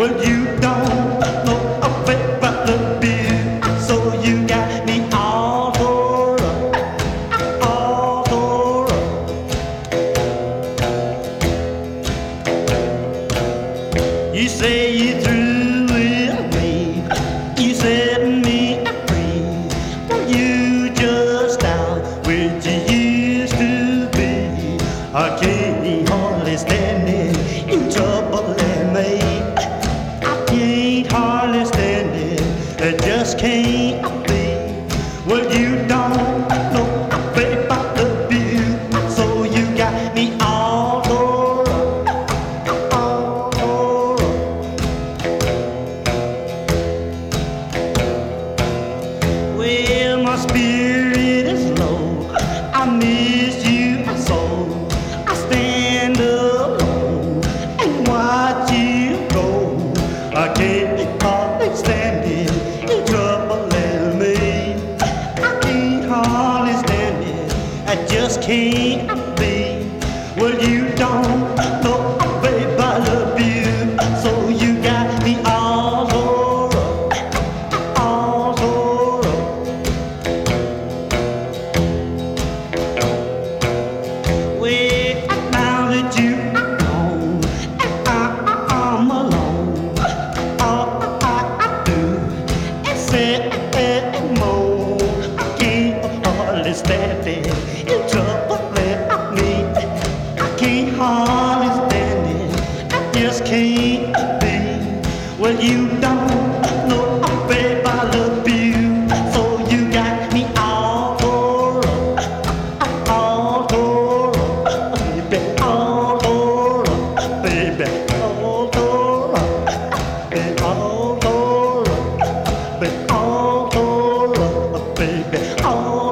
Well, you don't know a bit about the beer, so you got me all tore up, all tore up. You say you through with me, you set me free. Well, you just out where you used to be. I can't hardly stand it, you troubling me. I can't hardly stand it, it just can't be. Well, you don't know a bit about the view, so you got me all tore up, all tore up. Well, my spirit is low, I miss you so. I stand alone and watch you go. I can't hardly stand it, you troubling me. I can't hardly stand it, I just can't be. Well, you don't know, babe, I love you, so you got me all tore up, all tore up. Well, now that you are gone and I'm alone, all I do is sit and moan. I can't hardly stand it, you troubling me. I can't hardly stand it, I just can't be. Well, you don't know, babe, I love you, so you got me all tore up, all tore up, baby, all tore up, baby, all tore up, baby, all tore up, baby, all tore up, baby, all